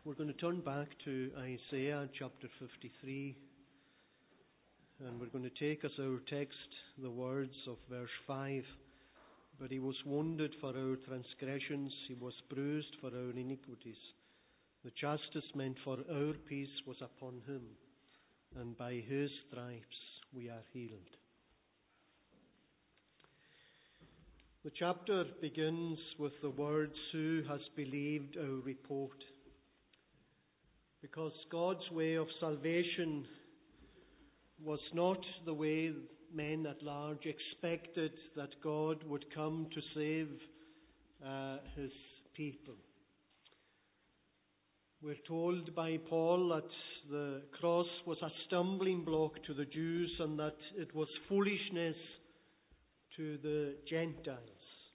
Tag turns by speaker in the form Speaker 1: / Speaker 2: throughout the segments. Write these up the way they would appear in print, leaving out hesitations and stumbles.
Speaker 1: We're going to turn back to Isaiah chapter 53, and we're going to take as our text the words of verse 5. But he was wounded for our transgressions, he was bruised for our iniquities. The chastisement for our peace was upon him, and by his stripes we are healed. The chapter begins with the words, "Who has believed our report?" Because God's way of salvation was not the way men at large expected that God would come to save his people. We're told by Paul that the cross was a stumbling block to the Jews and that it was foolishness to the Gentiles.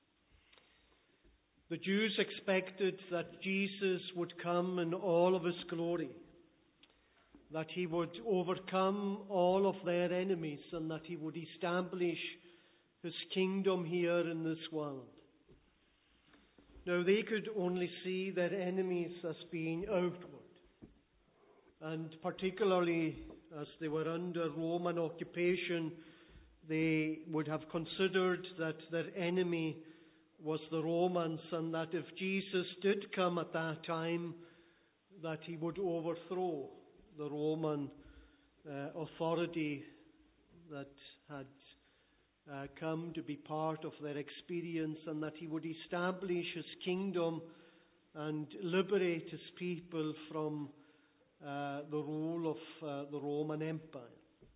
Speaker 1: The Jews expected that Jesus would come in all of his glory, that he would overcome all of their enemies, and that he would establish his kingdom here in this world. Now, they could only see their enemies as being outward, and particularly as they were under Roman occupation, they would have considered that their enemy was the Romans, and that if Jesus did come at that time, that he would overthrow the Roman authority that had come to be part of their experience, and that he would establish his kingdom and liberate his people from the rule of the Roman Empire.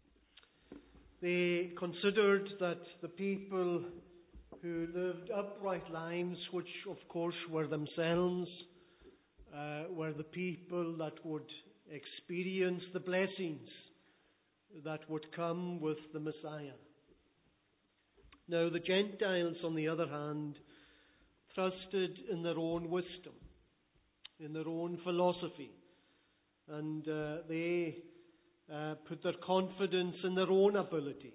Speaker 1: They considered that the people who lived upright lives, which of course were themselves, were the people that would experience the blessings that would come with the Messiah. Now, the Gentiles, on the other hand, trusted in their own wisdom, in their own philosophy, and they put their confidence in their own ability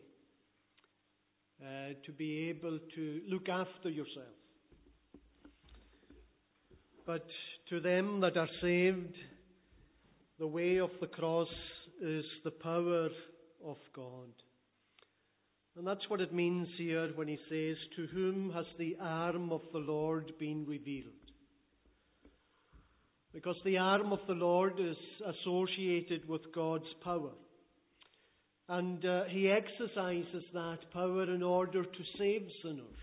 Speaker 1: to be able to look after yourself. But to them that are saved, the way of the cross is the power of God. And that's what it means here when he says, "To whom has the arm of the Lord been revealed?" Because the arm of the Lord is associated with God's power. And he exercises that power in order to save sinners.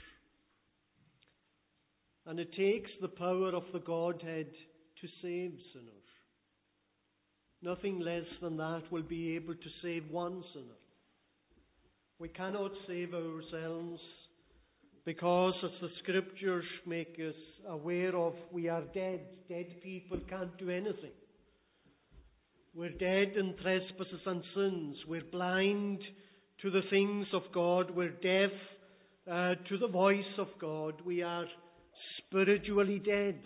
Speaker 1: And it takes the power of the Godhead to save sinners. Nothing less than that will be able to save one sinner. We cannot save ourselves because, as the Scriptures make us aware of, we are dead. Dead people can't do anything. We're dead in trespasses and sins. We're blind to the things of God. We're deaf to the voice of God. We are spiritually dead.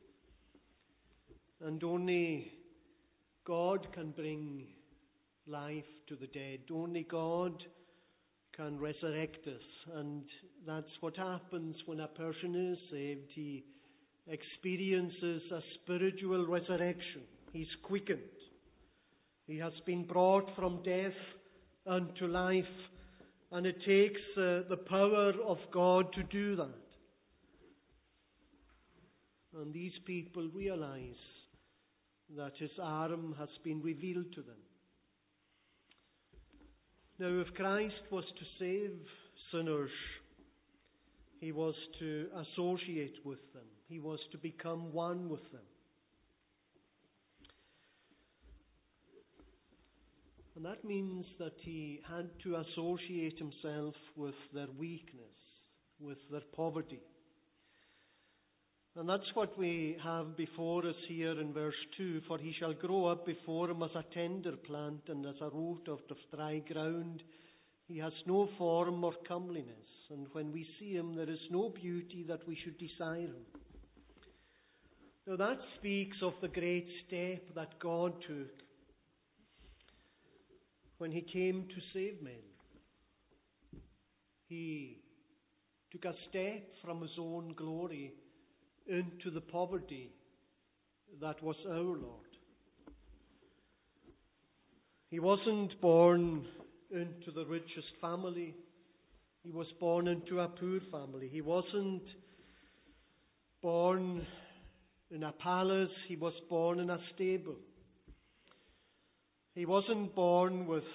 Speaker 1: And only God can bring life to the dead. Only God can resurrect us. And that's what happens when a person is saved. He experiences a spiritual resurrection. He's quickened. He has been brought from death unto life, and it takes the power of God to do that. And these people realize that his arm has been revealed to them. Now, if Christ was to save sinners, he was to associate with them. He was to become one with them. And that means that he had to associate himself with their weakness, with their poverty. And that's what we have before us here in verse 2. "For he shall grow up before him as a tender plant, and as a root out of dry ground. He has no form or comeliness, and when we see him, there is no beauty that we should desire him." Now that speaks of the great step that God took when he came to save men. He took a step from his own glory into the poverty that was our Lord. He wasn't born into the richest family. He was born into a poor family. He wasn't born in a palace. He was born in a stable. He wasn't born with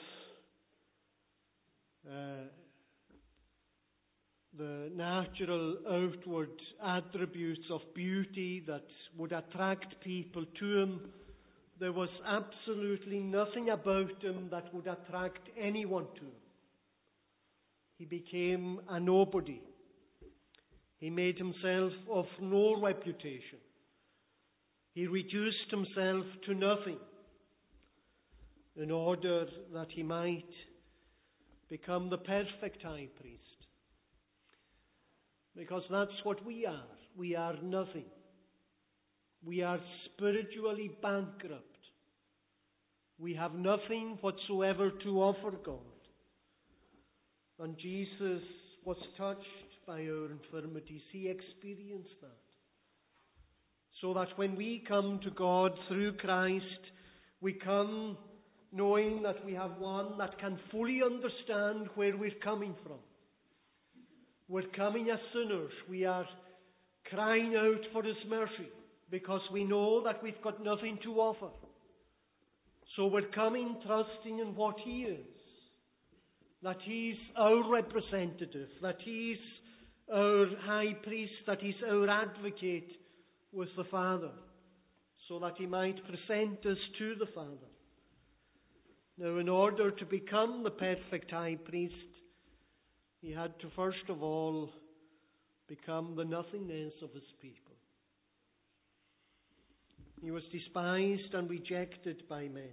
Speaker 1: the natural outward attributes of beauty that would attract people to him. There was absolutely nothing about him that would attract anyone to him. He became a nobody. He made himself of no reputation. He reduced himself to nothing in order that he might become the perfect high priest. Because that's what we are. We are nothing. We are spiritually bankrupt. We have nothing whatsoever to offer God. And Jesus was touched by our infirmities. He experienced that. So that when we come to God through Christ, we come knowing that we have one that can fully understand where we're coming from. We're coming as sinners. We are crying out for His mercy because we know that we've got nothing to offer. So we're coming trusting in what He is. That He's our representative. That He's our high priest. That He's our advocate with the Father. So that He might present us to the Father. Now, in order to become the perfect high priest, He had to first of all become the nothingness of His people. He was despised and rejected by men.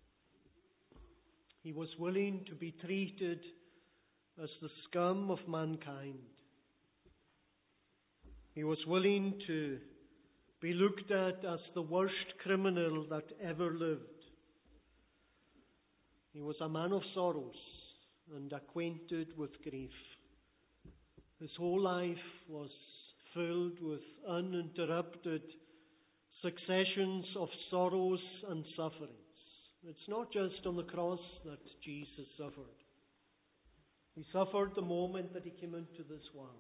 Speaker 1: He was willing to be treated as the scum of mankind. He was willing to be looked at as the worst criminal that ever lived. He was a man of sorrows and acquainted with grief. His whole life was filled with uninterrupted successions of sorrows and sufferings. It's not just on the cross that Jesus suffered. He suffered the moment that He came into this world.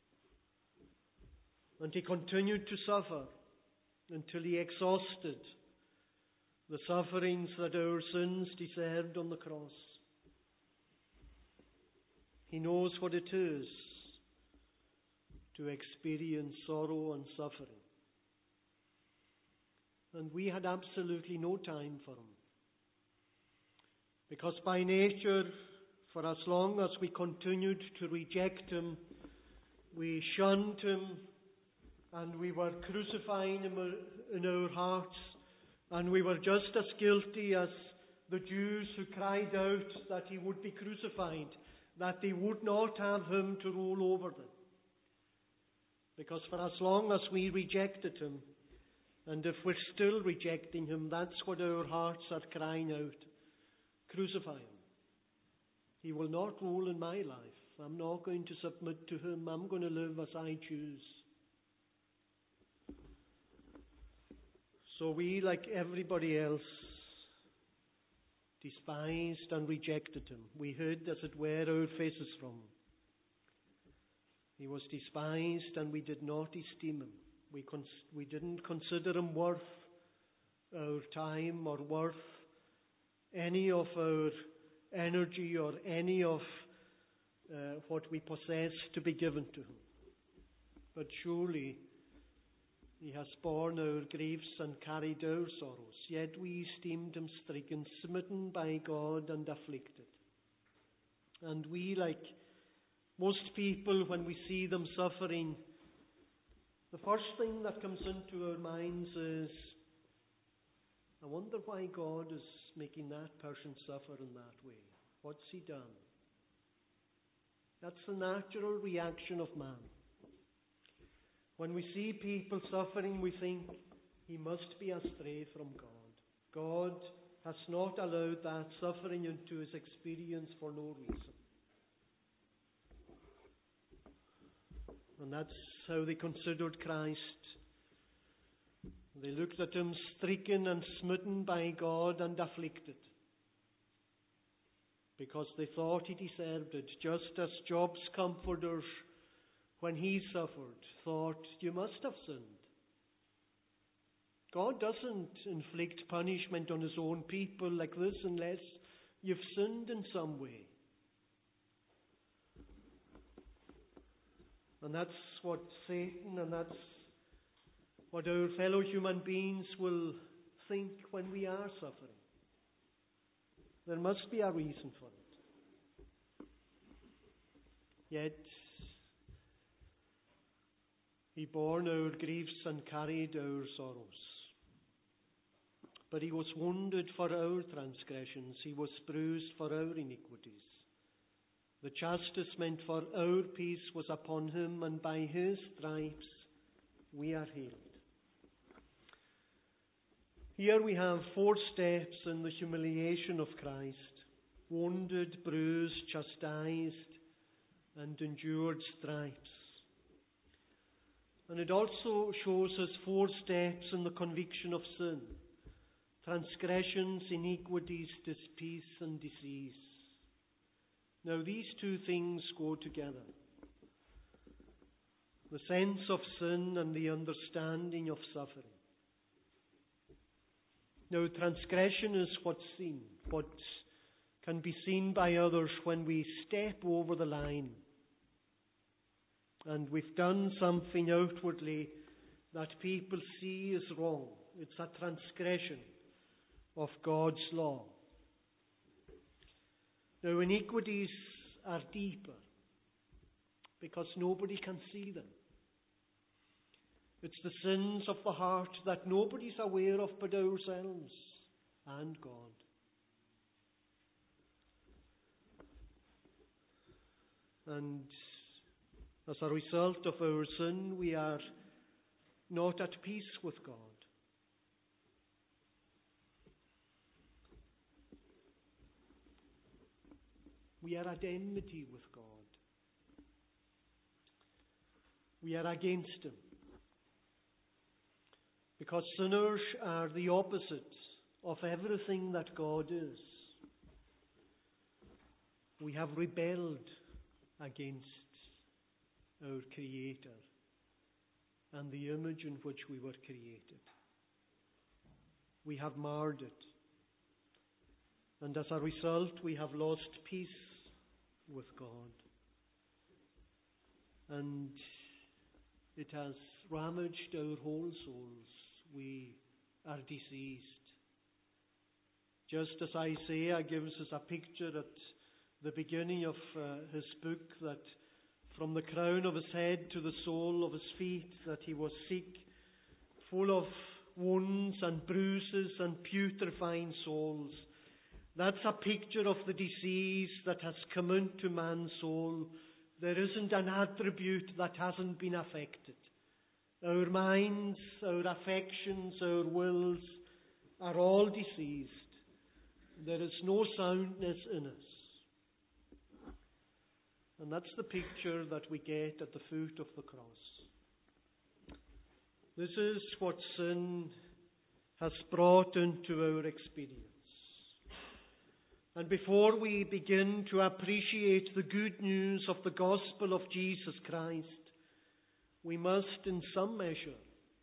Speaker 1: And He continued to suffer until He exhausted the sufferings that our sins deserved on the cross. He knows what it is to experience sorrow and suffering. And we had absolutely no time for Him. Because by nature, for as long as we continued to reject Him, we shunned Him, and we were crucifying Him in our hearts, and we were just as guilty as the Jews who cried out that He would be crucified, that they would not have Him to rule over them. Because for as long as we rejected Him, and if we're still rejecting Him, that's what our hearts are crying out. Crucify Him. He will not rule in my life. I'm not going to submit to Him. I'm going to live as I choose. So we, like everybody else, despised and rejected Him. We hid, as it were, our faces from Him. He was despised and we did not esteem Him. We didn't consider Him worth our time or worth any of our energy or any of what we possess to be given to Him. But surely He has borne our griefs and carried our sorrows. Yet we esteemed Him stricken, smitten by God and afflicted. And we, like most people, when we see them suffering, the first thing that comes into our minds is, I wonder why God is making that person suffer in that way. What's He done? That's the natural reaction of man. When we see people suffering, we think he must be astray from God. God has not allowed that suffering into his experience for no reason. And that's how they considered Christ They looked at him stricken and smitten by God and afflicted, because they thought he deserved it, just as Job's comforters, when he suffered, thought, you must have sinned. God doesn't inflict punishment on his own people like this unless you've sinned in some way. And that's what Satan and that's what our fellow human beings will think when we are suffering. There must be a reason for it. Yet, he bore our griefs and carried our sorrows. But he was wounded for our transgressions. He was bruised for our iniquities. The chastisement for our peace was upon him, and by his stripes we are healed. Here we have 4 steps in the humiliation of Christ: wounded, bruised, chastised, and endured stripes. And it also shows us 4 steps in the conviction of sin: transgressions, iniquities, dispeace, and disease. Now these 2 things go together: the sense of sin and the understanding of suffering. Now, transgression is what's seen, what can be seen by others when we step over the line and we've done something outwardly that people see is wrong. It's a transgression of God's law. Now, iniquities are deeper because nobody can see them. It's the sins of the heart that nobody's aware of but ourselves and God. And as a result of our sin, we are not at peace with God. We are at enmity with God. We are against Him. Because sinners are the opposite of everything that God is. We have rebelled against our Creator and the image in which we were created. We have marred it. And as a result, we have lost peace with God. And it has ravaged our whole souls. We are diseased. Just as Isaiah gives us a picture at the beginning of his book, that from the crown of his head to the sole of his feet, that he was sick, full of wounds and bruises and putrefying souls. That's a picture of the disease that has come into man's soul. There isn't an attribute that hasn't been affected. Our minds, our affections, our wills are all diseased. There is no soundness in us. And that's the picture that we get at the foot of the cross. This is what sin has brought into our experience. And before we begin to appreciate the good news of the gospel of Jesus Christ, we must, in some measure,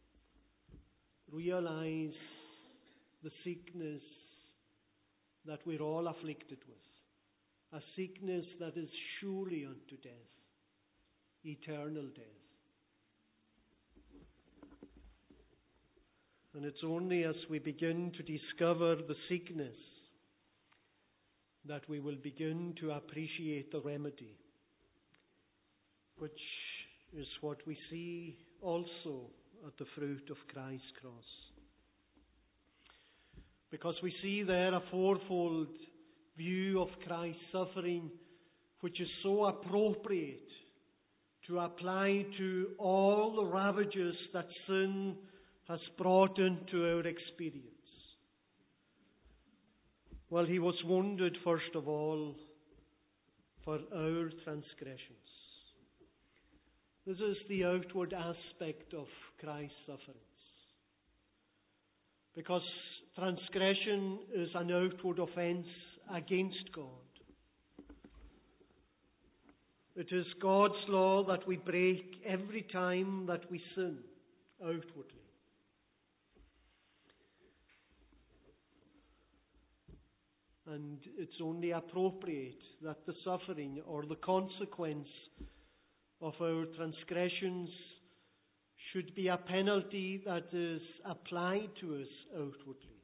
Speaker 1: realize the sickness that we're all afflicted with. A sickness that is surely unto death, eternal death. And it's only as we begin to discover the sickness that we will begin to appreciate the remedy, which is what we see also at the fruit of Christ's cross. Because we see there a fourfold view of Christ's suffering, which is so appropriate to apply to all the ravages that sin has brought into our experience. Well, he was wounded, first of all, for our transgressions. This is the outward aspect of Christ's sufferings. because transgression is an outward offense against God. It is God's law that we break every time that we sin outwardly. And it's only appropriate that the suffering or the consequence of our transgressions should be a penalty that is applied to us outwardly.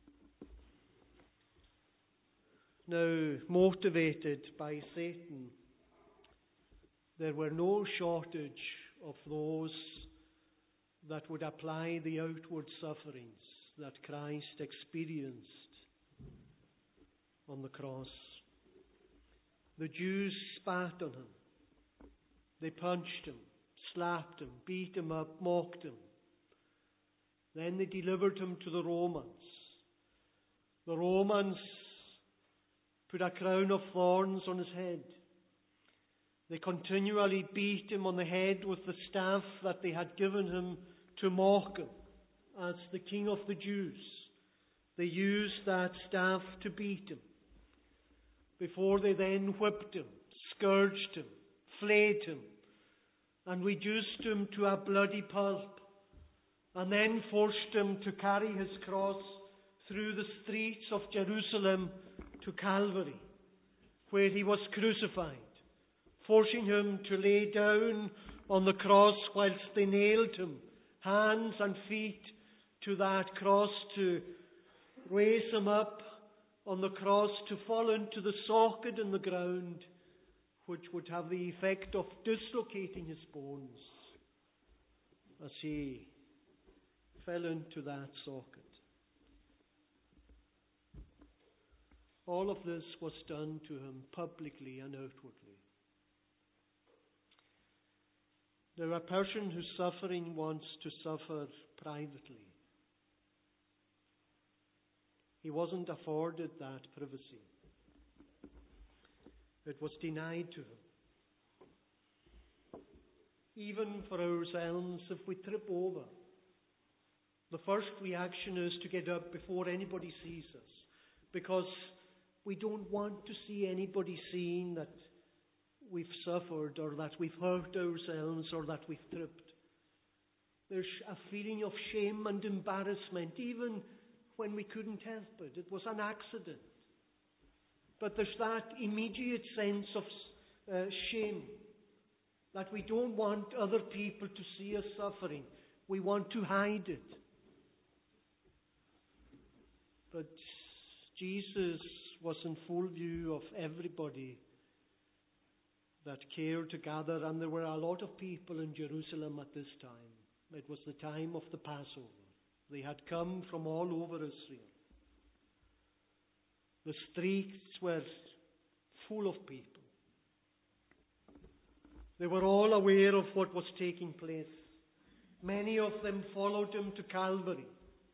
Speaker 1: Now, motivated by Satan, there were no shortage of those that would apply the outward sufferings that Christ experienced on the cross. The Jews spat on him. They punched him, slapped him, beat him up, mocked him. Then they delivered him to the Romans. The Romans put a crown of thorns on his head. They continually beat him on the head with the staff that they had given him to mock him as the King of the Jews. They used that staff to beat him, before they then whipped him, scourged him, flayed him, and reduced him to a bloody pulp, and then forced him to carry his cross through the streets of Jerusalem to Calvary, where he was crucified, forcing him to lay down on the cross whilst they nailed him, hands and feet, to that cross, to raise him up on the cross, to fall into the socket in the ground, which would have the effect of dislocating his bones as he fell into that socket. All of this was done to him publicly and outwardly. Now, a person who's suffering wants to suffer privately. He wasn't afforded that privacy. It was denied to him. Even for ourselves, if we trip over, the first reaction is to get up before anybody sees us, because we don't want to see anybody seeing that we've suffered or that we've hurt ourselves or that we've tripped. There's a feeling of shame and embarrassment, even when we couldn't help it. It was an accident. But there's that immediate sense of shame, that we don't want other people to see us suffering. We want to hide it. But Jesus was in full view of everybody that cared to gather, and there were a lot of people in Jerusalem at this time. It was the time of the Passover. They had come from all over Israel. The streets were full of people. They were all aware of what was taking place. Many of them followed him to Calvary.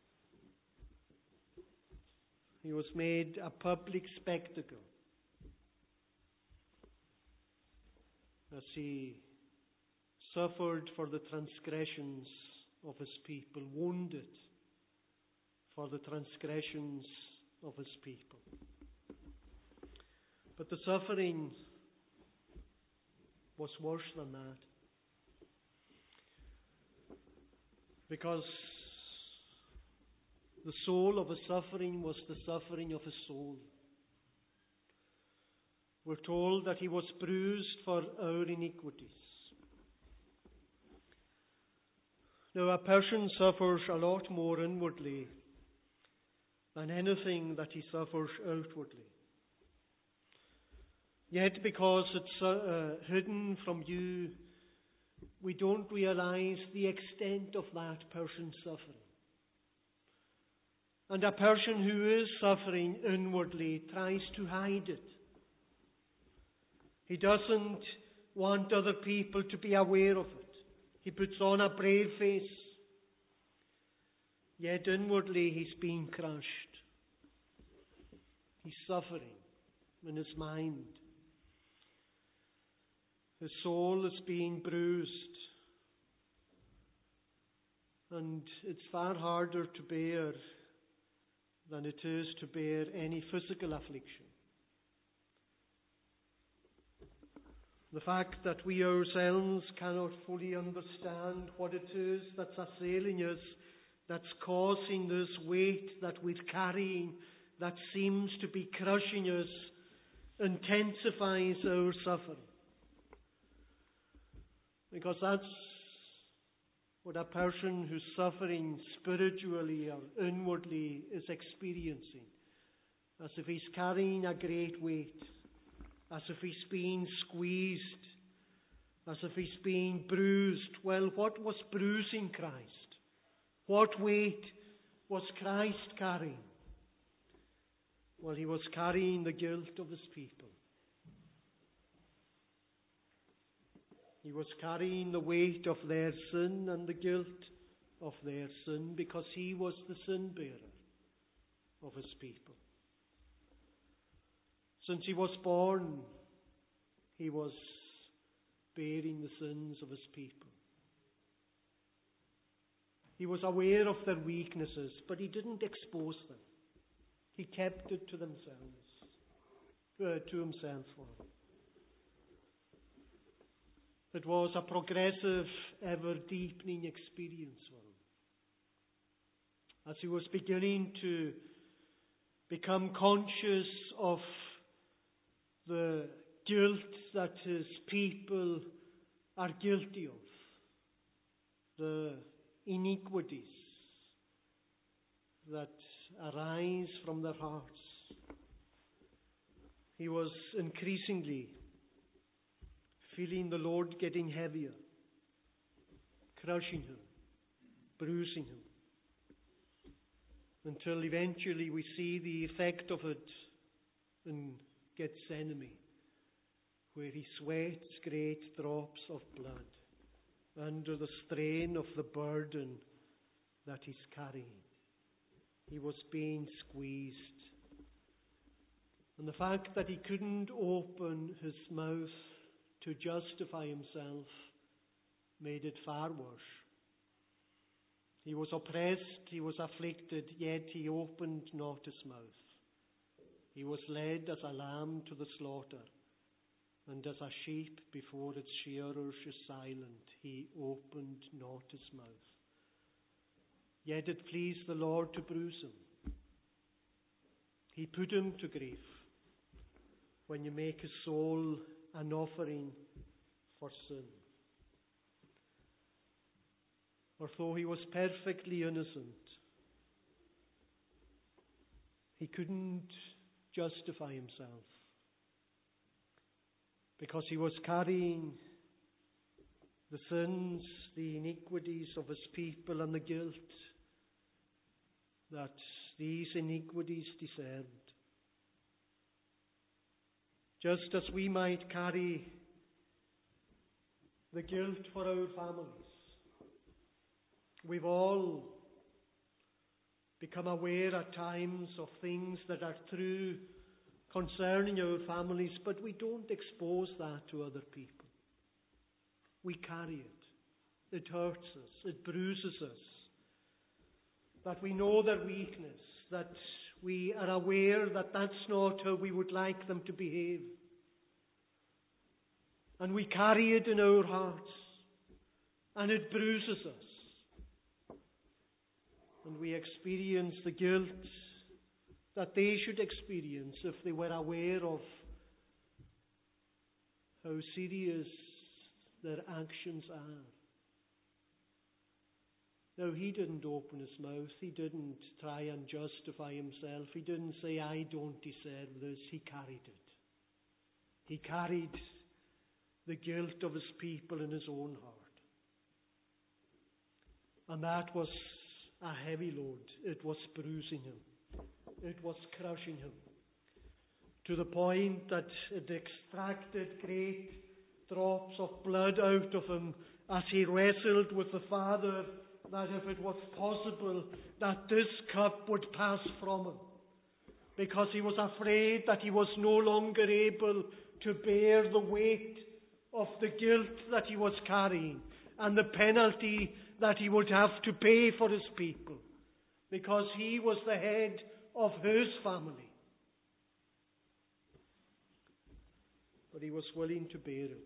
Speaker 1: He was made a public spectacle as he suffered for the transgressions of his people, wounded for the transgressions of his people. But the suffering was worse than that, because the soul of his suffering was the suffering of his soul. We're told that he was bruised for our iniquities. Now, a person suffers a lot more inwardly than anything that he suffers outwardly. Yet, because it's hidden from you, we don't realize the extent of that person's suffering. And a person who is suffering inwardly tries to hide it. He doesn't want other people to be aware of it. He puts on a brave face. Yet inwardly he's being crushed. He's suffering in his mind. His soul is being bruised. And it's far harder to bear than it is to bear any physical affliction. The fact that we ourselves cannot fully understand what it is that's assailing us, that's causing this weight that we're carrying, that seems to be crushing us, intensifies our suffering. Because that's what a person who's suffering spiritually or inwardly is experiencing. As if he's carrying a great weight, as if he's being squeezed, as if he's being bruised. Well, what was bruising Christ? What weight was Christ carrying? Well, he was carrying the guilt of his people. He was carrying the weight of their sin and the guilt of their sin, because he was the sin bearer of his people. Since he was born, he was bearing the sins of his people. He was aware of their weaknesses, but he didn't expose them. He kept it to himself. It was a progressive, ever-deepening experience for him. As he was beginning to become conscious of the guilt that his people are guilty of, the iniquities that arise from their hearts, he was increasingly feeling the Lord getting heavier, crushing him, bruising him, until eventually we see the effect of it in Gethsemane, where he sweats great drops of blood under the strain of the burden that he's carrying. He was being squeezed. And the fact that he couldn't open his mouth to justify himself made it far worse. He was oppressed, he was afflicted, yet he opened not his mouth. He was led as a lamb to the slaughter, and as a sheep before its shearers is silent, he opened not his mouth. Yet it pleased the Lord to bruise him. He put him to grief. When you make his soul an offering for sin. Although he was perfectly innocent, he couldn't justify himself, because he was carrying the sins, the iniquities of his people, and the guilt that these iniquities deserved. Just as we might carry the guilt for our families. We've all become aware at times of things that are true concerning our families, but we don't expose that to other people. We carry it. It hurts us. It bruises us. That we know their weakness, that we are aware that that's not how we would like them to behave. And we carry it in our hearts. And it bruises us. And we experience the guilt that they should experience if they were aware of how serious their actions are. No, he didn't open his mouth. He didn't try and justify himself. He didn't say, I don't deserve this. He carried it. He carried the guilt of his people in his own heart. And that was a heavy load. It was bruising him. It was crushing him. To the point that it extracted great drops of blood out of him as he wrestled with the Father, that if it was possible that this cup would pass from him, because he was afraid that he was no longer able to bear the weight of the guilt that he was carrying and the penalty that he would have to pay for his people, because he was the head of his family. But he was willing to bear it.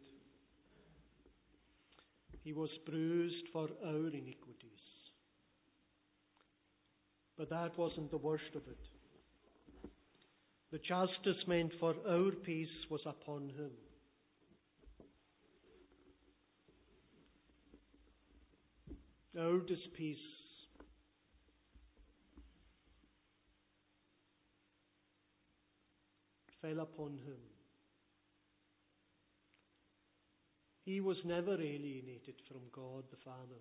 Speaker 1: He was bruised for our iniquities. But that wasn't the worst of it. The chastisement for our peace was upon him. Our peace fell upon him. He was never alienated from God the Father.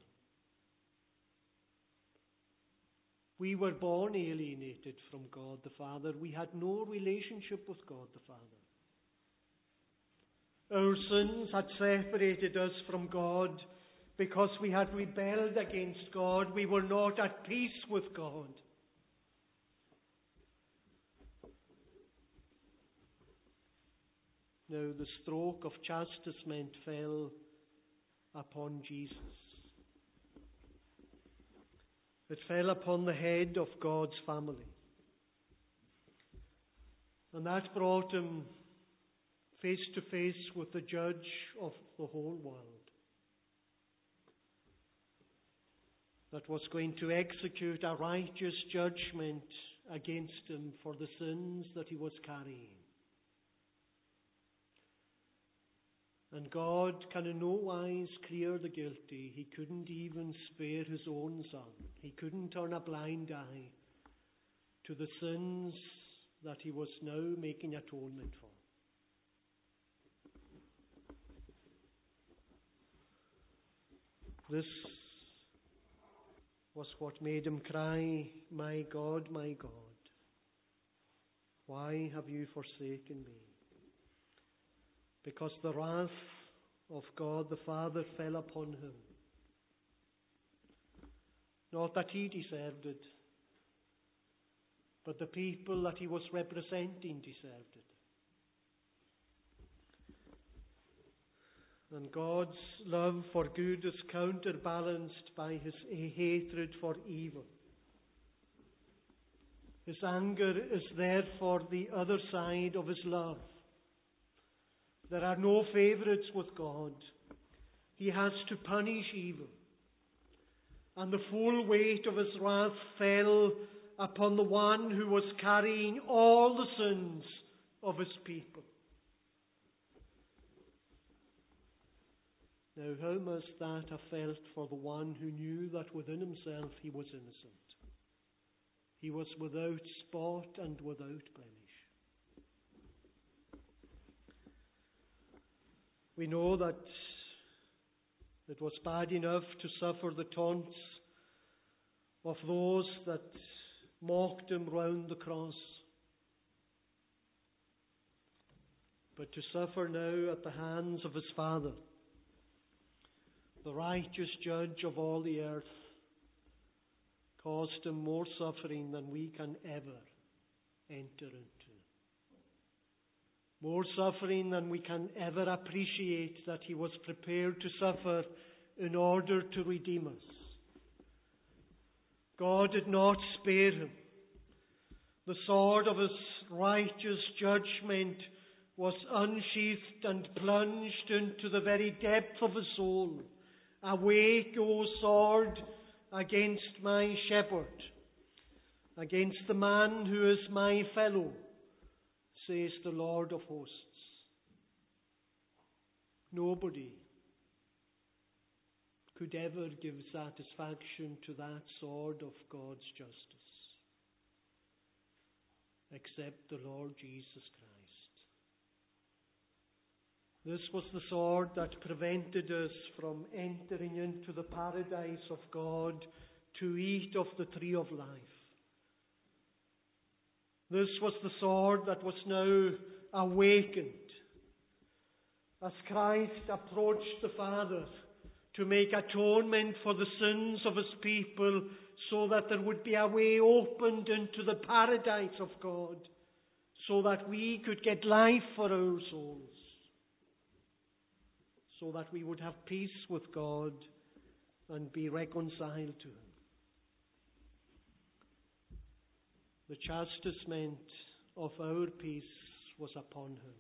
Speaker 1: We were born alienated from God the Father. We had no relationship with God the Father. Our sins had separated us from God because we had rebelled against God. We were not at peace with God. Now the stroke of chastisement fell upon Jesus. It fell upon the head of God's family. And that brought him face to face with the judge of the whole world, that was going to execute a righteous judgment against him for the sins that he was carrying. And God can in no wise clear the guilty. He couldn't even spare his own Son. He couldn't turn a blind eye to the sins that he was now making atonement for. This was what made him cry, my God, why have you forsaken me? Because the wrath of God the Father fell upon him. Not that he deserved it, but the people that he was representing deserved it. And God's love for good is counterbalanced by his hatred for evil. His anger is therefore the other side of his love. There are no favourites with God. He has to punish evil. And the full weight of his wrath fell upon the one who was carrying all the sins of his people. Now, how must that have felt for the one who knew that within himself he was innocent? He was without spot and without blemish. We know that it was bad enough to suffer the taunts of those that mocked him round the cross. But to suffer now at the hands of his Father, the righteous judge of all the earth, caused him more suffering than we can ever enter into. More suffering than we can ever appreciate that he was prepared to suffer in order to redeem us. God did not spare him. The sword of his righteous judgment was unsheathed and plunged into the very depth of his soul. Awake, O sword, against my shepherd, against the man who is my fellow, says the Lord of hosts. Nobody could ever give satisfaction to that sword of God's justice except the Lord Jesus Christ. This was the sword that prevented us from entering into the paradise of God to eat of the tree of life. This was the sword that was now awakened as Christ approached the Father to make atonement for the sins of his people, so that there would be a way opened into the paradise of God, so that we could get life for our souls, so that we would have peace with God and be reconciled to him. The chastisement of our peace was upon him.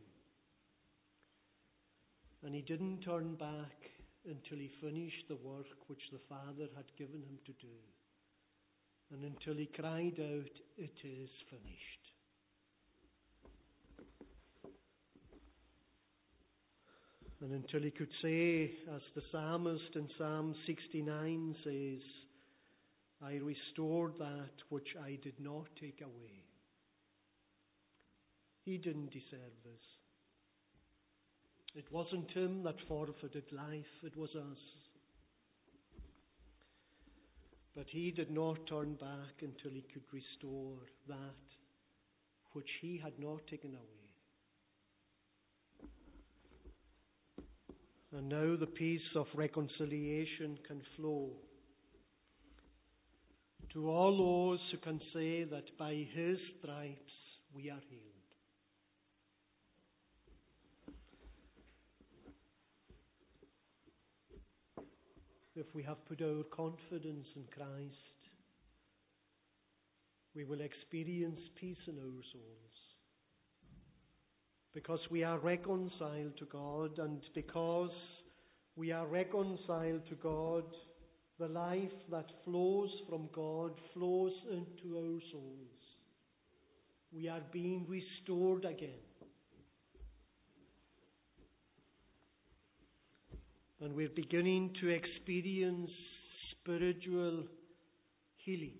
Speaker 1: And he didn't turn back until he finished the work which the Father had given him to do. And until he cried out, "It is finished." And until he could say, as the psalmist in Psalm 69 says, "I restored that which I did not take away." He didn't deserve this. It wasn't him that forfeited life, it was us. But he did not turn back until he could restore that which he had not taken away. And now the peace of reconciliation can flow to all those who can say that by his stripes we are healed. If we have put our confidence in Christ, we will experience peace in our souls. Because we are reconciled to God, and because we are reconciled to God, the life that flows from God flows into our souls. We are being restored again. And we're beginning to experience spiritual healing.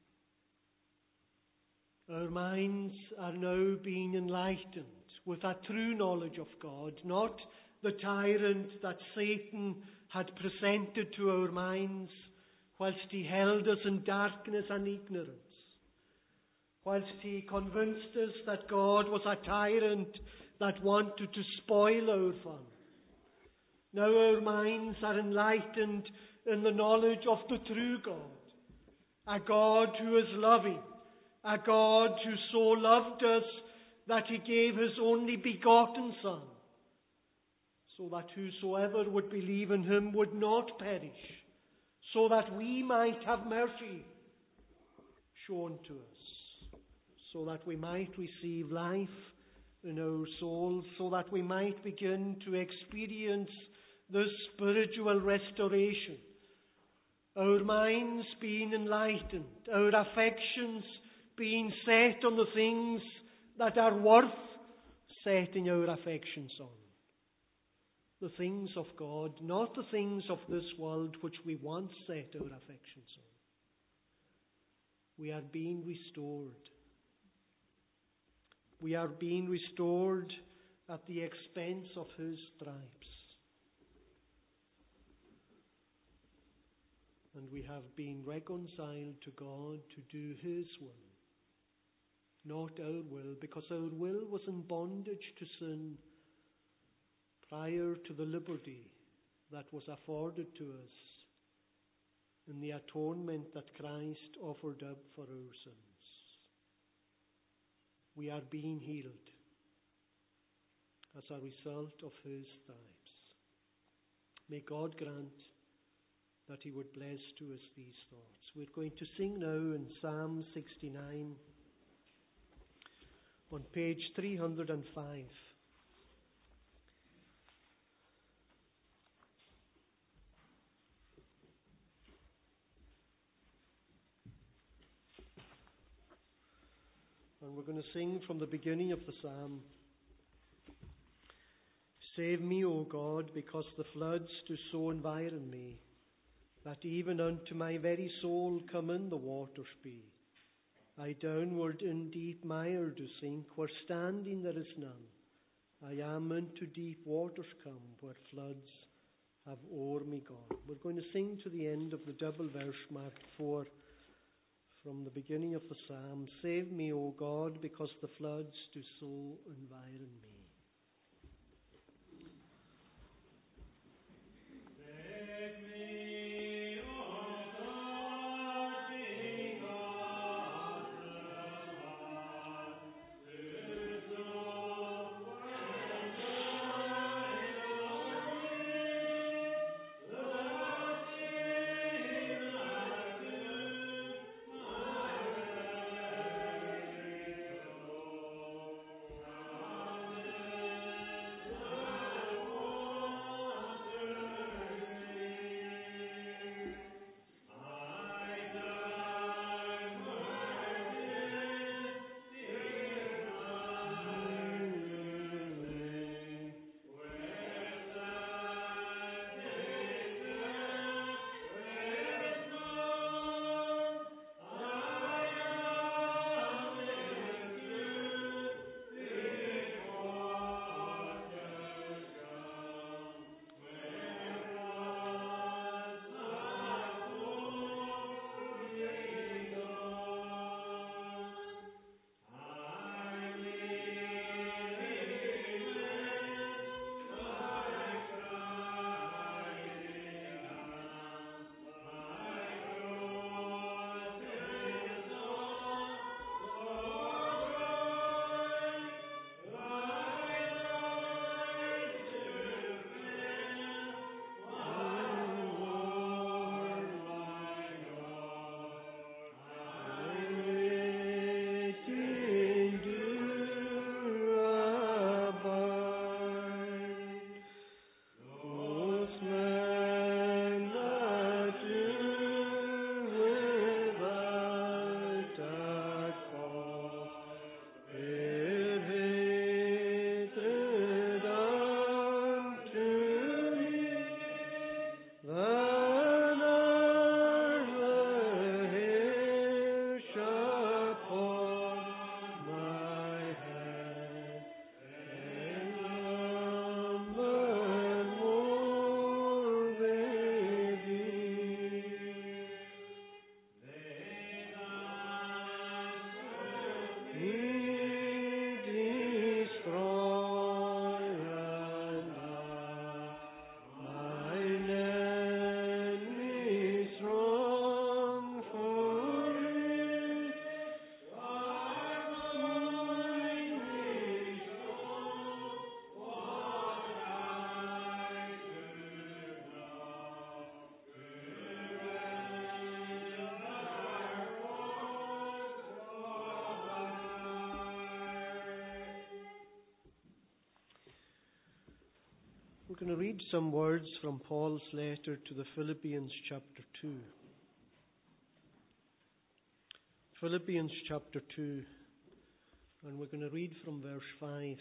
Speaker 1: Our minds are now being enlightened with a true knowledge of God, not the tyrant that Satan had presented to our minds whilst he held us in darkness and ignorance, whilst he convinced us that God was a tyrant that wanted to spoil our fun. Now our minds are enlightened in the knowledge of the true God, a God who is loving, a God who so loved us that he gave his only begotten Son, so that whosoever would believe in him would not perish, so that we might have mercy shown to us, so that we might receive life in our souls, so that we might begin to experience this spiritual restoration, our minds being enlightened, our affections being set on the things that are worth setting our affections on. The things of God, not the things of this world which we once set our affections on. We are being restored. We are being restored at the expense of his stripes. And we have been reconciled to God to do his will, not our will, because our will was in bondage to sin prior to the liberty that was afforded to us in the atonement that Christ offered up for our sins. We are being healed as a result of his stripes. May God grant that he would bless to us these thoughts. We're going to sing now in Psalm 69 on page 305. And we're going to sing from the beginning of the psalm. Save me, O God, because the floods do so environ me, that even unto my very soul come in the waters be. I downward in deep mire do sink, where standing there is none. I am into deep waters come, where floods have o'er me gone. We're going to sing to the end of the double verse marked 4 from the beginning of the psalm. Save me, O God, because the floods do so environ me. We're going to read some words from Paul's letter to the Philippians chapter 2. Philippians chapter 2, and we're going to read from verse 5.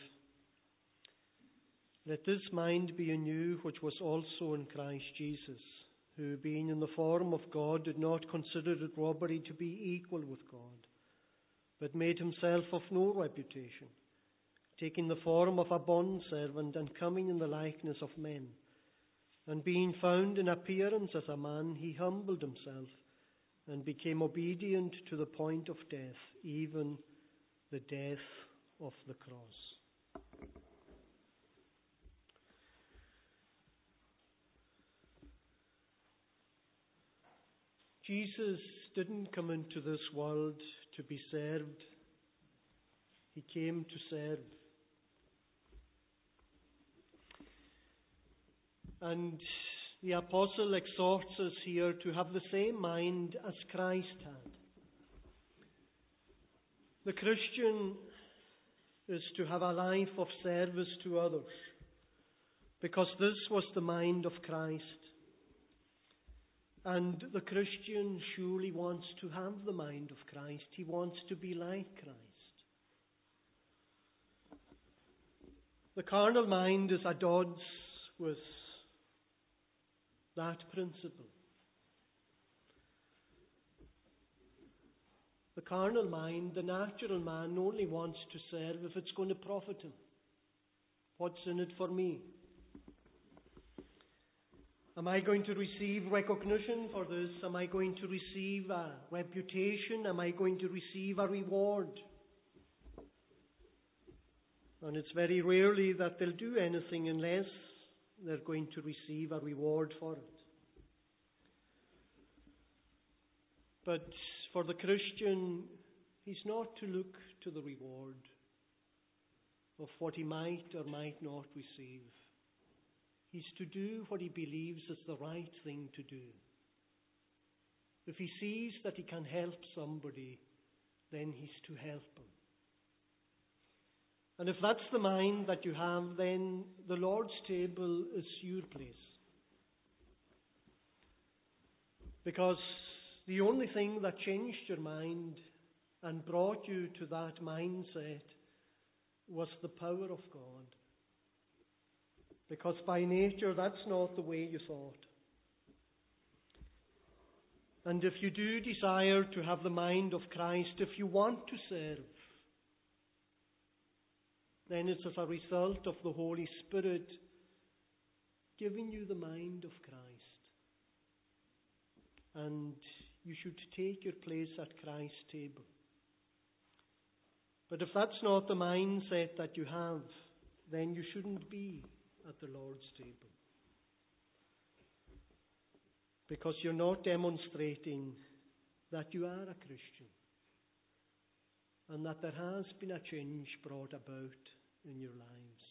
Speaker 1: Let this mind be in you, which was also in Christ Jesus, who, being in the form of God, did not consider it robbery to be equal with God, but made himself of no reputation, taking the form of a bondservant and coming in the likeness of men. And being found in appearance as a man, he humbled himself and became obedient to the point of death, even the death of the cross. Jesus didn't come into this world to be served. He came to serve. And the apostle exhorts us here to have the same mind as Christ had. The Christian is to have a life of service to others, because this was the mind of Christ. And the Christian surely wants to have the mind of Christ. He wants to be like Christ. The carnal mind is at odds with that principle. The carnal mind, the natural man, only wants to serve if it's going to profit him. What's in it for me? Am I going to receive recognition for this? Am I going to receive a reputation? Am I going to receive a reward? And it's very rarely that they'll do anything unless they're going to receive a reward for it. But for the Christian, he's not to look to the reward of what he might or might not receive. He's to do what he believes is the right thing to do. If he sees that he can help somebody, then he's to help him. And if that's the mind that you have, then the Lord's table is your place. Because the only thing that changed your mind and brought you to that mindset was the power of God. Because by nature, that's not the way you thought. And if you do desire to have the mind of Christ, if you want to serve, then it's as a result of the Holy Spirit giving you the mind of Christ. And you should take your place at Christ's table. But if that's not the mindset that you have, then you shouldn't be at the Lord's table. Because you're not demonstrating that you are a Christian and that there has been a change brought about in your lives.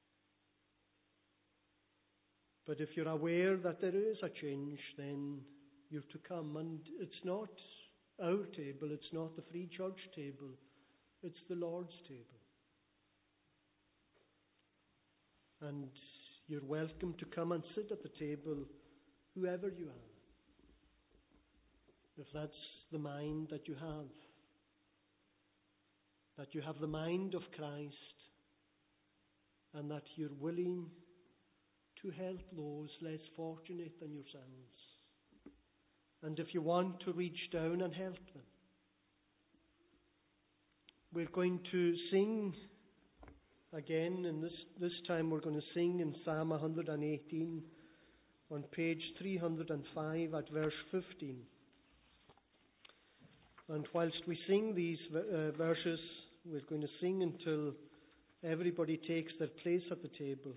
Speaker 1: But if you're aware that there is a change, then you're to come. And it's not our table, it's not the Free Church table, it's the Lord's table. And you're welcome to come and sit at the table, whoever you are. If that's the mind that you have the mind of Christ, and that you're willing to help those less fortunate than yourselves. And if you want to reach down and help them. We're going to sing again, and this time we're going to sing in Psalm 118 on page 305 at verse 15. And whilst we sing these verses, we're going to sing until everybody takes their place at the table.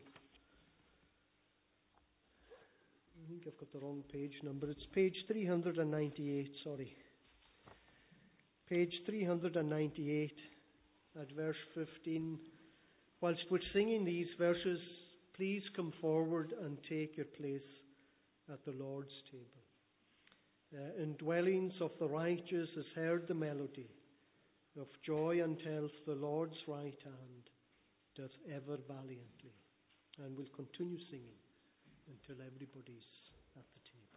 Speaker 1: I think I've got the wrong page number. It's page 398, sorry. Page 398 at verse 15. Whilst we're singing these verses, please come forward and take your place at the Lord's table. In dwellings of the righteous is heard the melody of joy and health. The Lord's right hand doth ever valiantly. And we'll continue singing until everybody's at the table.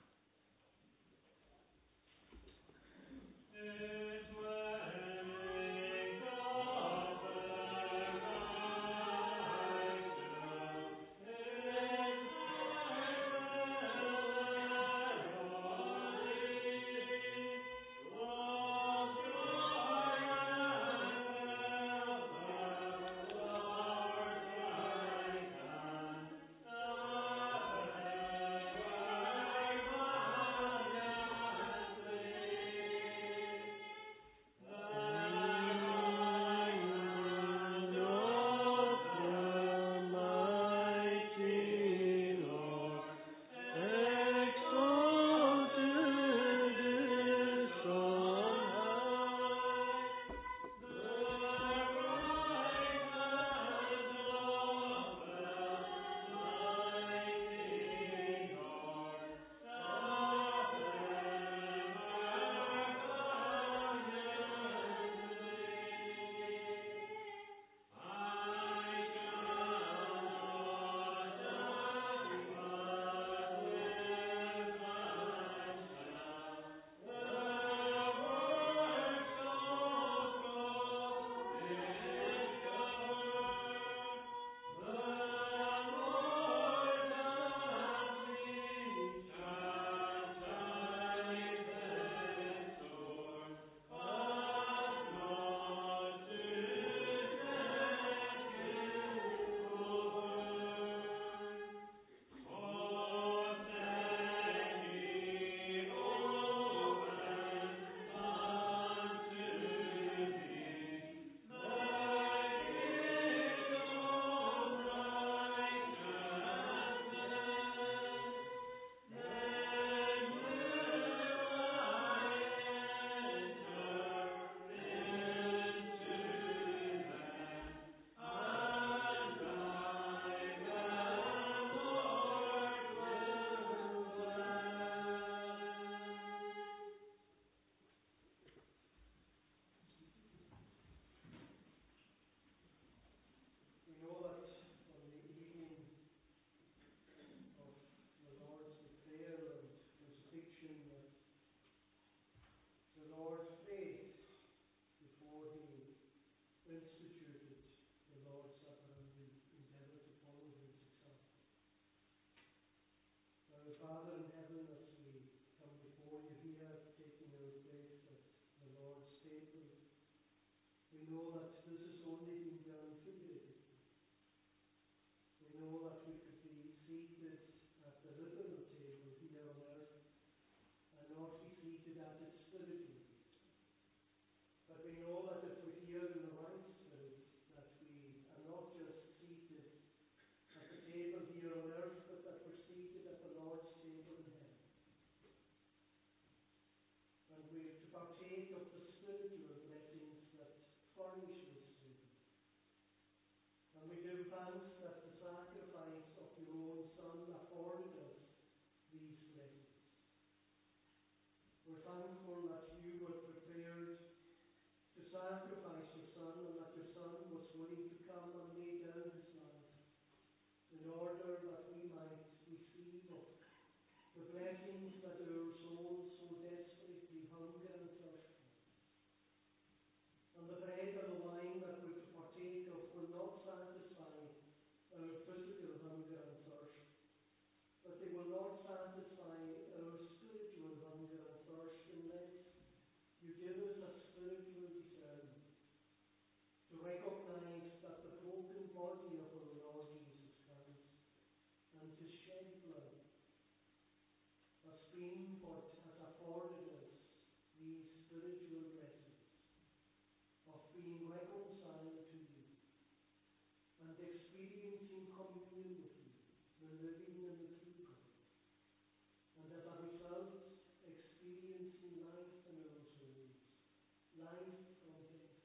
Speaker 2: Father in heaven, as we come before you here, taking our place at the Lord's table, we know that this has only been done figuratively. We know that we could be seated at the literal table here on earth and not be seated at it spiritually. But we know that if we're here in the right spirit, that we are not just seated at the table here on earth, but that we're seated at the Lord's table in heaven. And we're to partake of the spiritual blessings that furnish this table. And we give thanks that the sacrifice of your own Son afforded us these blessings. We're thankful that you were prepared to sacrifice your Son, and that your Son was willing to come and lay down his life in order that we might receive of the blessings that our souls so desperately hunger and thirst for. And the bread and the wine that we're to partake of will not satisfy our physical hunger and thirst, but they will not satisfy our spiritual hunger and thirst unless you give us a spiritual discernment to recognize that the broken body of our Lord Jesus Christ and his shed blood has been what has afforded us these spiritual blessings of being reconciled to you and experiencing communion with you, the living and the true God, and as a result experiencing life in our souls, life from death.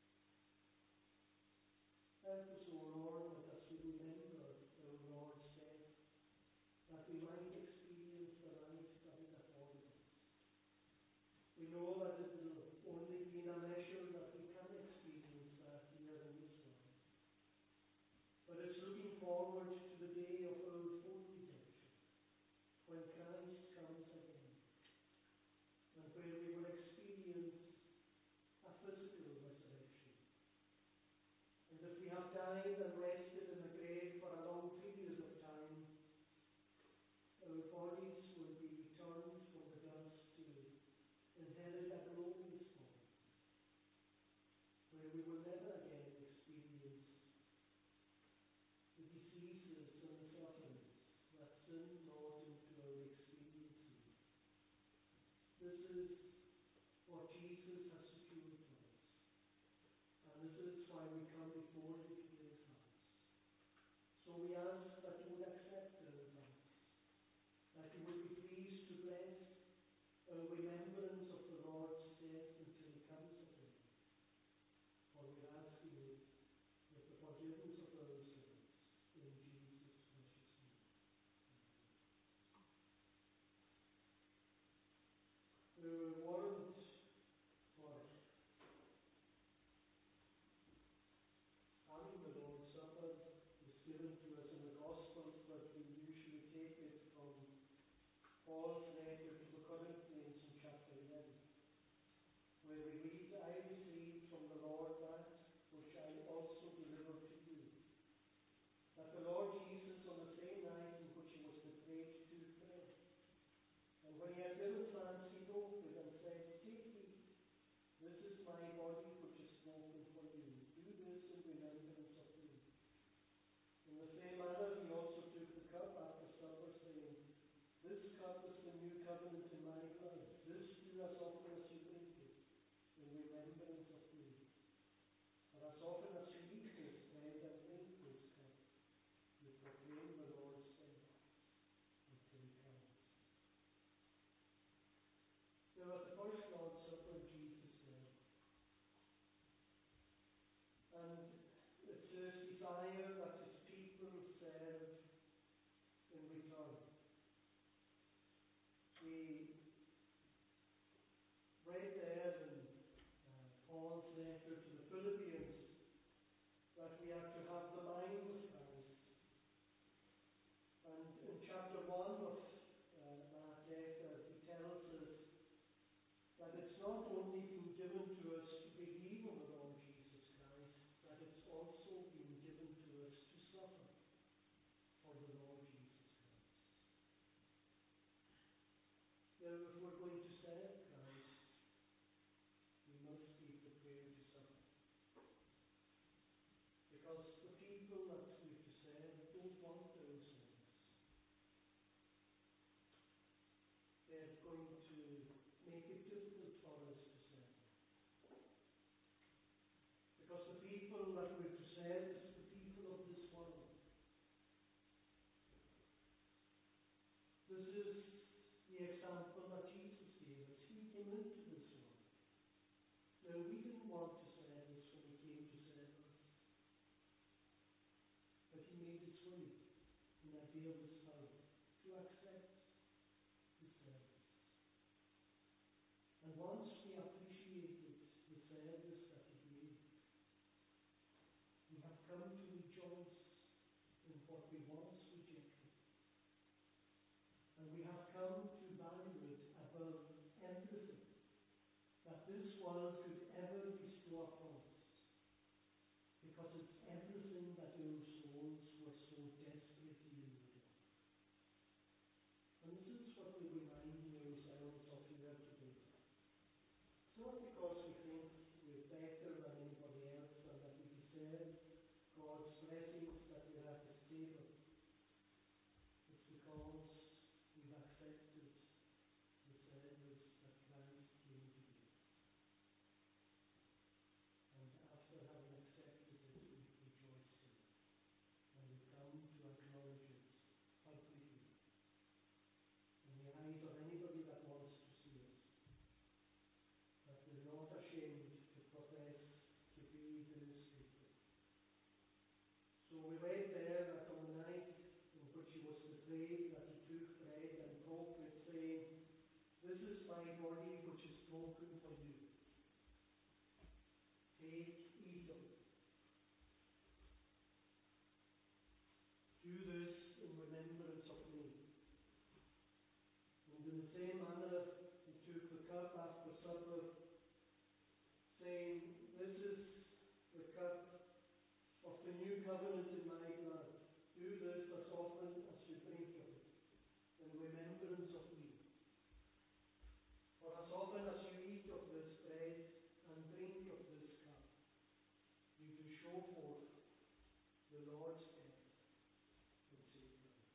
Speaker 2: Help us, O Lord, that as we remember our Lord's death, that we might experience the life that it afforded us. We know that it will only be in a measure that we can experience that here in this world. But it's looking forward to the died and rested in the grave for a long period of time, our bodies will be returned from the dust to inherit a glorious home, where we will never again experience the diseases and the sufferings that sin brought into our experiences. This is what Jesus has secured for us. And this is why we come before you to his house. So we ask that you would accept our thanks, that you would be pleased to bless our remembrance of the Lord's death until he comes again. For we ask you with the forgiveness of our sins in Jesus' precious name. The warrant for having the Lord's Supper is given to us in the Gospels, but we usually take it from Paul's letter to the Corinthians in chapter 11, where we read, I received from the Lord that which I also delivered to you, that the Lord Jesus, on the same night in which he was betrayed, took bread. And when he had given thanks, he broke it and said, Take, eat. This is my body which is broken for you. Do this in remembrance of me. In the same manner, he also took the cup after supper, saying, This cup is the new covenant in my blood. This do as often as you drink it, in remembrance of me. For as often as you eat this bread and drink this cup, you proclaim the Lord's death until he comes. Now, at the first Lord's Supper, Jesus said, and it's his desire that his people serve in return. We read there in Paul's letter to the Philippians that we are to have the mind of Christ. And in chapter 1 of that letter, he tells us that it's not only been given to us to believe in the Lord Jesus Christ, that it's also been given to us to suffer for the Lord Jesus Christ. Now, if we're going to serve Christ, we must be prepared to suffer. Because the people that we're to serve don't want those things. They're going to make it difficult for us to serve. Because the people that we're to serve is the people of this world. This is the example that Jesus gave us. He came into this world. Now, we didn't want to serve us when he came to serve us. But he made his way in that day of his power to accept his service. And once we appreciated the service that he gave, we have come to rejoice in what we once rejected. And we have come to value it above everything that this world could ever bestow upon us. Because it's everything that our souls were so desperately in need of. And this is what we remind ourselves of here today. It's not because we think we're better than anybody else and that we deserve God's blessings that we're at his table. It's because we've accepted the service that Christ came to give. And after having accepted it, we've rejoiced in it. And we've come to acknowledge it publicly in the eyes of anybody that wants to see us. That we're not ashamed to profess to be his people. So we read there that on the night in which he was betrayed, that he took bread and broke it, saying, This is my body which is broken for you. Take, eat of it. Do this in remembrance of me. And in the same manner, he took the cup after supper, saying, This is the cup of the new covenant in my blood. Do this as often as you drink of it, in remembrance of me. For as often as you eat of this bread and drink of this cup, you do show forth the Lord's death until he comes.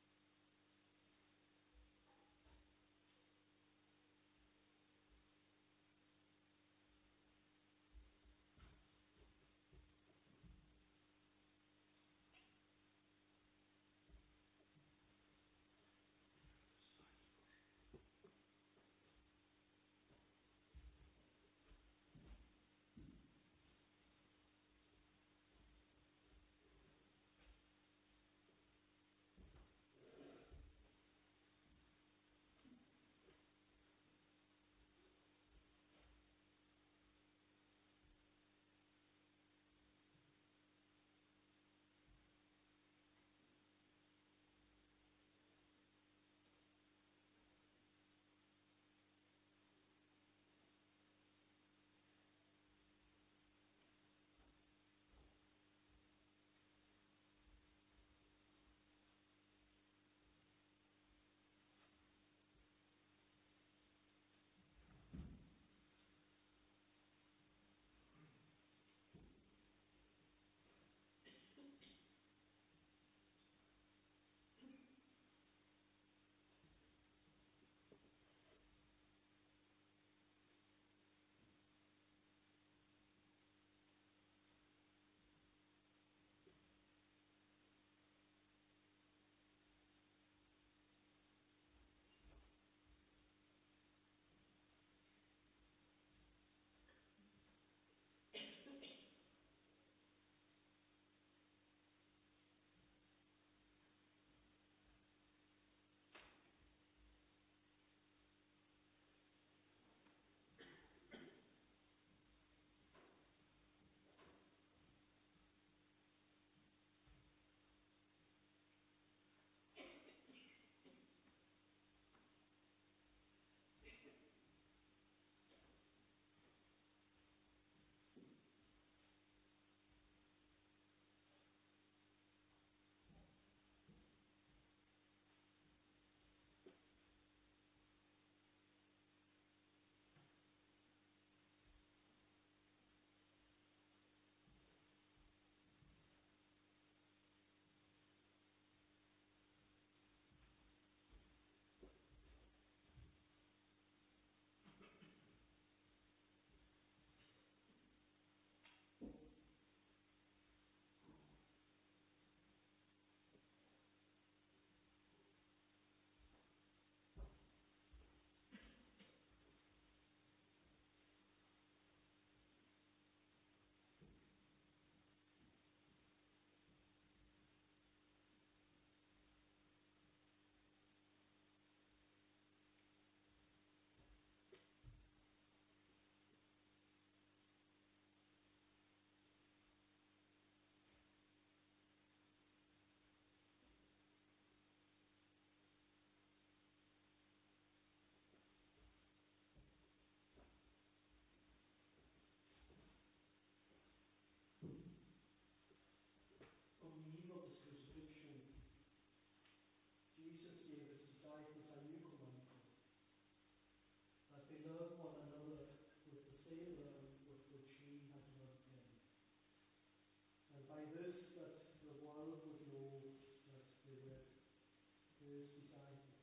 Speaker 2: On the eve of his crucifixion, Jesus gave his disciples a new commandment, that they love one another with the same love with which he had loved them. And by this, that the world would know that they were his disciples.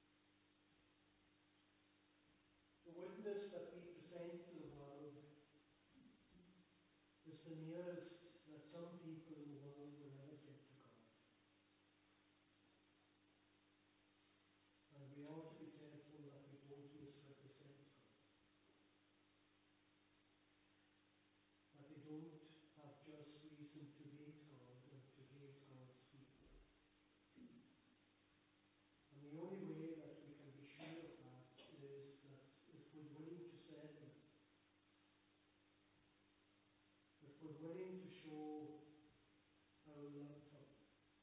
Speaker 2: The witness that we present to the world is the nearest that some people in the world will ever get to God. And we ought to be careful that we don't misrepresent God. That we don't have just reason to hate God and to hate God's people. And the only way that we can be sure of that is that if we're willing to settle it, if we're willing to show our love for them.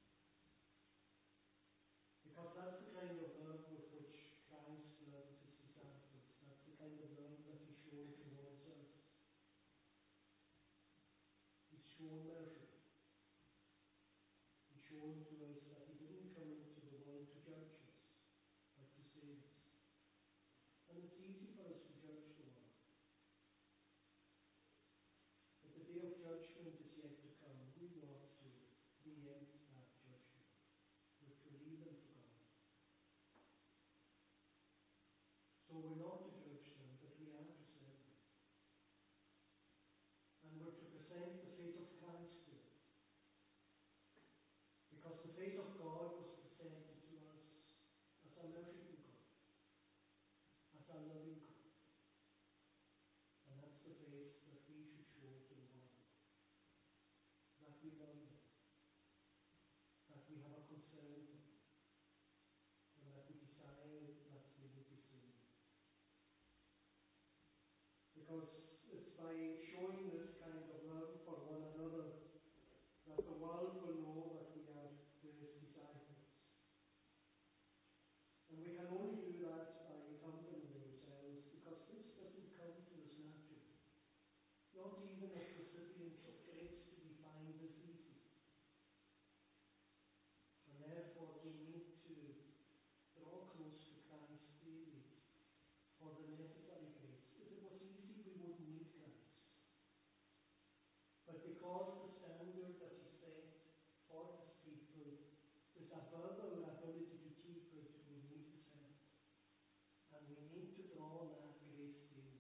Speaker 2: Because that's the kind of love with which Christ loved his disciples. That's the kind of love that he showed towards us. He's shown mercy. judge us, but to save us. And it's easy for us to judge the world. But the day of judgment is yet to come. Who wants to preempt that judgment? We're to leave them to God. So we're not to judge them, but we are to serve them. And we're to present the face of Christ to them. Because the face of God was presented to us as a merciful God, as a loving God. And that's the face that we should show to the world. That we love them, that we have a concern for them, and that we desire that they would be saved. Because it's by showing this kind of love for one another that the world will know that we are His disciples. And we can only do that by humbling ourselves, because this doesn't come to us naturally. Not even as recipients of grace do we find this easy. And therefore we need to draw close to Christ daily for the necessary grace. If it was easy, we wouldn't need Christ. But because the standard that He set for His people is above our ability to keep it, we need His help. And we need to draw on that grace daily,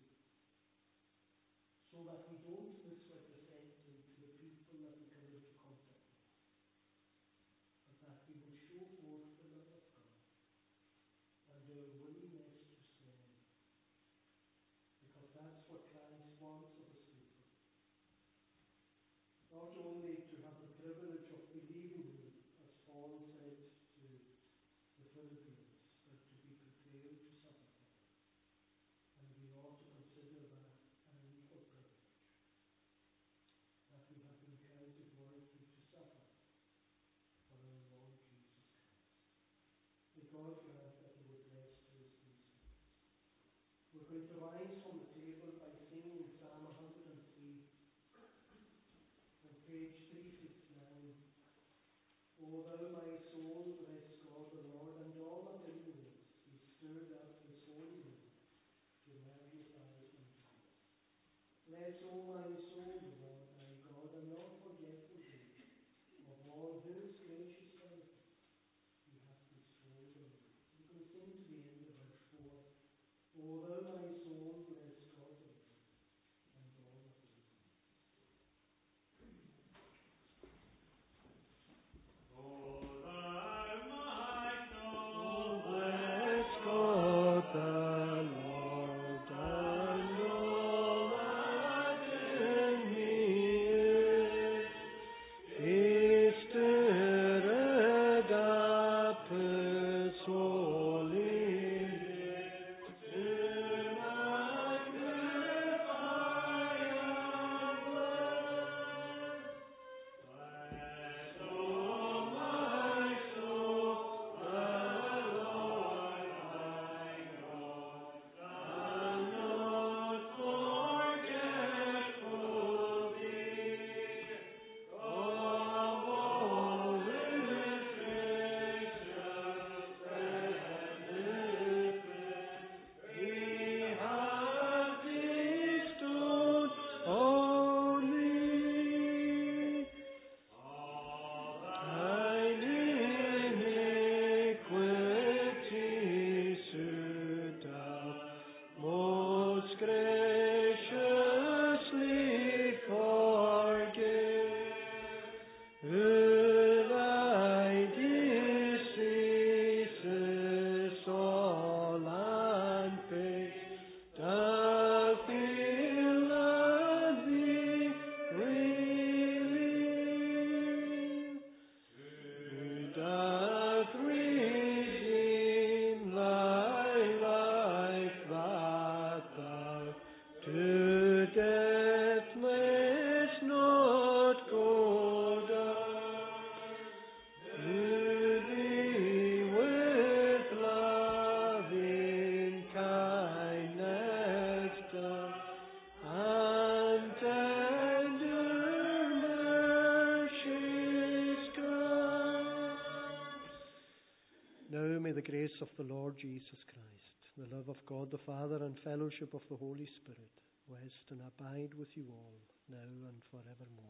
Speaker 2: so that we don't misrepresent Him to the people that we come into contact with, but that we will show forth the love of God and our willingness to serve, because that's what Christ wants of His people. Not only to have the privilege of believing Him, as Paul said to the Philippians, but to be prepared to suffer for Him. And we ought to consider that an equal privilege, that we have been counted worthy to suffer for our Lord Jesus Christ. May God grant that He would bless to us these things. We're going to rise from the table by singing Psalm 103 on page 369. O thou my soul, bless God the Lord, and all that in me is. He stirred up His holy name to magnify His name. Bless, O my soul, the Lord thy God, and not forget the good of all His gracious benefits He hath bestowed on you. We can sing to the end of verse 4. O thou my soul, bless God the Lord, and all that in me.
Speaker 1: Holy, grace of the Lord Jesus Christ, the love of God the Father, and fellowship of the Holy Spirit rest and abide with you all, now and forevermore.